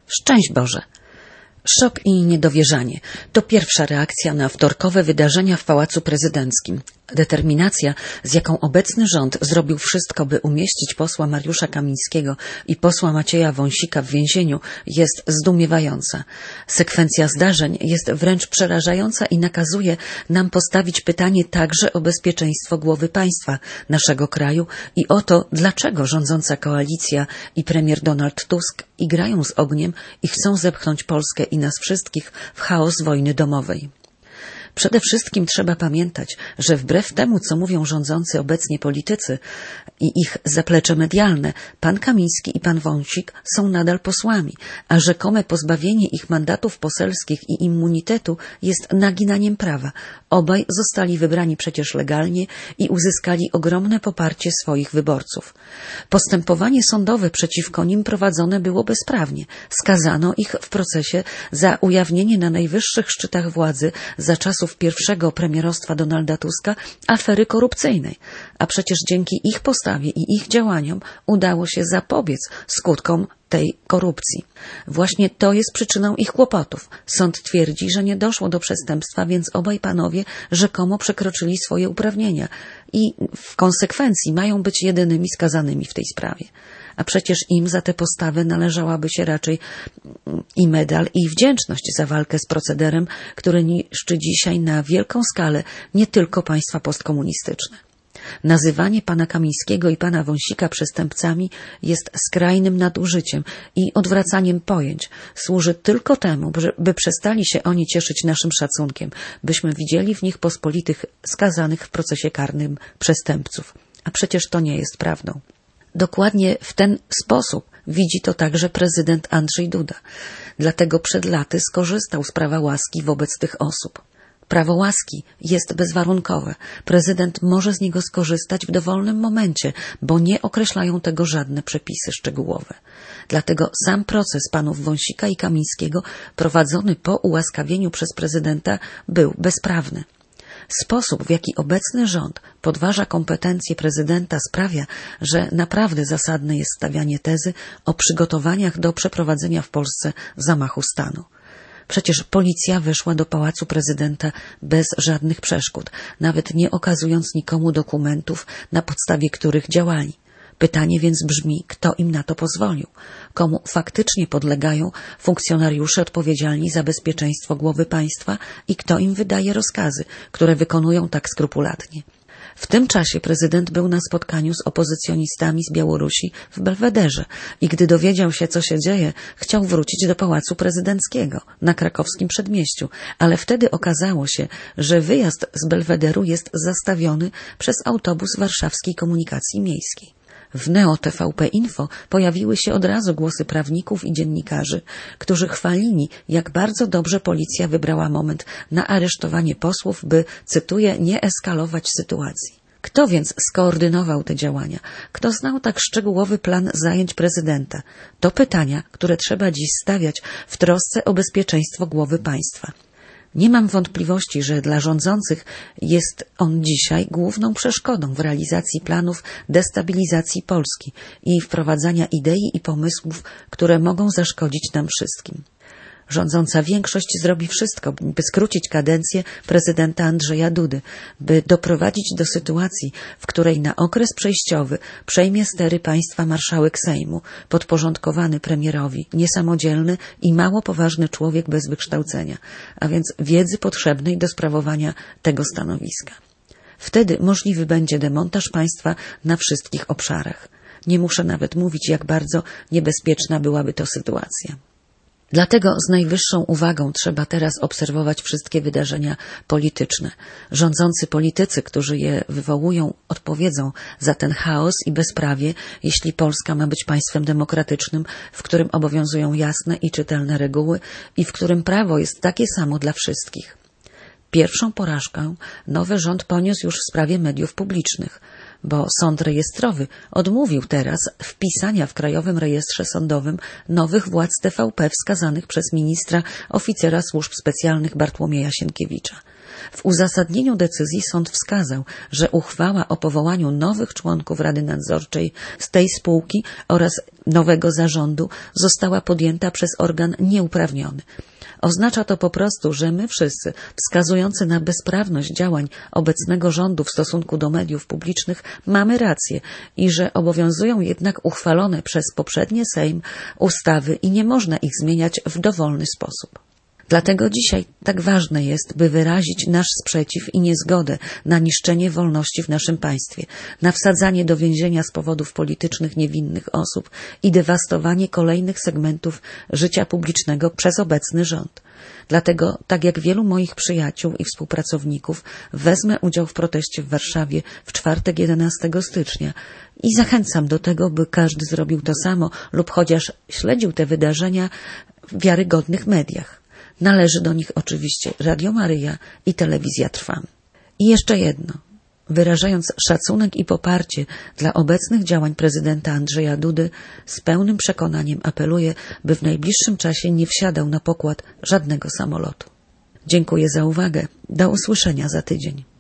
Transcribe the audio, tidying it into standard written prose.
Szczęść Boże! Szok i niedowierzanie to pierwsza reakcja na wtorkowe wydarzenia w Pałacu Prezydenckim. Determinacja, z jaką obecny rząd zrobił wszystko, by umieścić posła Mariusza Kamińskiego i posła Macieja Wąsika w więzieniu, jest zdumiewająca. Sekwencja zdarzeń jest wręcz przerażająca i nakazuje nam postawić pytanie także o bezpieczeństwo głowy państwa naszego kraju i o to, dlaczego rządząca koalicja i premier Donald Tusk igrają z ogniem i chcą zepchnąć Polskę i nas wszystkich w chaos wojny domowej. Przede wszystkim trzeba pamiętać, że wbrew temu, co mówią rządzący obecnie politycy i ich zaplecze medialne, pan Kamiński i pan Wąsik są nadal posłami, a rzekome pozbawienie ich mandatów poselskich i immunitetu jest naginaniem prawa. Obaj zostali wybrani przecież legalnie i uzyskali ogromne poparcie swoich wyborców. Postępowanie sądowe przeciwko nim prowadzone było bezprawnie. Skazano ich w procesie za ujawnienie na najwyższych szczytach władzy za czasów pierwszego premierostwa Donalda Tuska afery korupcyjnej, a przecież dzięki ich postawie i ich działaniom udało się zapobiec skutkom tej korupcji. Właśnie to jest przyczyną ich kłopotów. Sąd twierdzi, że nie doszło do przestępstwa, więc obaj panowie rzekomo przekroczyli swoje uprawnienia i w konsekwencji mają być jedynymi skazanymi w tej sprawie. A przecież im za tę postawę należałaby się raczej i medal, i wdzięczność za walkę z procederem, który niszczy dzisiaj na wielką skalę nie tylko państwa postkomunistyczne. Nazywanie pana Kamińskiego i pana Wąsika przestępcami jest skrajnym nadużyciem i odwracaniem pojęć. Służy tylko temu, by przestali się oni cieszyć naszym szacunkiem, byśmy widzieli w nich pospolitych skazanych w procesie karnym przestępców. A przecież to nie jest prawdą. Dokładnie w ten sposób widzi to także prezydent Andrzej Duda. Dlatego przed laty skorzystał z prawa łaski wobec tych osób. Prawo łaski jest bezwarunkowe. Prezydent może z niego skorzystać w dowolnym momencie, bo nie określają tego żadne przepisy szczegółowe. Dlatego sam proces panów Wąsika i Kamińskiego prowadzony po ułaskawieniu przez prezydenta był bezprawny. Sposób, w jaki obecny rząd podważa kompetencje prezydenta, sprawia, że naprawdę zasadne jest stawianie tezy o przygotowaniach do przeprowadzenia w Polsce zamachu stanu. Przecież policja weszła do pałacu prezydenta bez żadnych przeszkód, nawet nie okazując nikomu dokumentów, na podstawie których działali. Pytanie więc brzmi, kto im na to pozwolił? Komu faktycznie podlegają funkcjonariusze odpowiedzialni za bezpieczeństwo głowy państwa i kto im wydaje rozkazy, które wykonują tak skrupulatnie? W tym czasie prezydent był na spotkaniu z opozycjonistami z Białorusi w Belwederze i gdy dowiedział się, co się dzieje, chciał wrócić do Pałacu Prezydenckiego na krakowskim przedmieściu, ale wtedy okazało się, że wyjazd z Belwederu jest zastawiony przez autobus warszawskiej komunikacji miejskiej. W Neo TVP Info pojawiły się od razu głosy prawników i dziennikarzy, którzy chwalili, jak bardzo dobrze policja wybrała moment na aresztowanie posłów, by, cytuję, nie eskalować sytuacji. Kto więc skoordynował te działania? Kto znał tak szczegółowy plan zajęć prezydenta? To pytania, które trzeba dziś stawiać w trosce o bezpieczeństwo głowy państwa. Nie mam wątpliwości, że dla rządzących jest on dzisiaj główną przeszkodą w realizacji planów destabilizacji Polski i wprowadzania idei i pomysłów, które mogą zaszkodzić nam wszystkim. Rządząca większość zrobi wszystko, by skrócić kadencję prezydenta Andrzeja Dudy, by doprowadzić do sytuacji, w której na okres przejściowy przejmie stery państwa marszałek Sejmu, podporządkowany premierowi, niesamodzielny i mało poważny człowiek bez wykształcenia, a więc wiedzy potrzebnej do sprawowania tego stanowiska. Wtedy możliwy będzie demontaż państwa na wszystkich obszarach. Nie muszę nawet mówić, jak bardzo niebezpieczna byłaby to sytuacja. Dlatego z najwyższą uwagą trzeba teraz obserwować wszystkie wydarzenia polityczne. Rządzący politycy, którzy je wywołują, odpowiedzą za ten chaos i bezprawie, jeśli Polska ma być państwem demokratycznym, w którym obowiązują jasne i czytelne reguły i w którym prawo jest takie samo dla wszystkich. Pierwszą porażkę nowy rząd poniósł już w sprawie mediów publicznych, bo sąd rejestrowy odmówił teraz wpisania w Krajowym Rejestrze Sądowym nowych władz TVP wskazanych przez ministra oficera służb specjalnych Bartłomieja Sienkiewicza. W uzasadnieniu decyzji sąd wskazał, że uchwała o powołaniu nowych członków Rady Nadzorczej z tej spółki oraz nowego zarządu została podjęta przez organ nieuprawniony. Oznacza to po prostu, że my wszyscy, wskazujący na bezprawność działań obecnego rządu w stosunku do mediów publicznych, mamy rację i że obowiązują jednak uchwalone przez poprzednie Sejm ustawy i nie można ich zmieniać w dowolny sposób. Dlatego dzisiaj tak ważne jest, by wyrazić nasz sprzeciw i niezgodę na niszczenie wolności w naszym państwie, na wsadzanie do więzienia z powodów politycznych niewinnych osób i dewastowanie kolejnych segmentów życia publicznego przez obecny rząd. Dlatego, tak jak wielu moich przyjaciół i współpracowników, wezmę udział w proteście w Warszawie w czwartek 11 stycznia i zachęcam do tego, by każdy zrobił to samo lub chociaż śledził te wydarzenia w wiarygodnych mediach. Należy do nich oczywiście Radio Maryja i Telewizja Trwam. I jeszcze jedno. Wyrażając szacunek i poparcie dla obecnych działań prezydenta Andrzeja Dudy, z pełnym przekonaniem apeluję, by w najbliższym czasie nie wsiadał na pokład żadnego samolotu. Dziękuję za uwagę. Do usłyszenia za tydzień.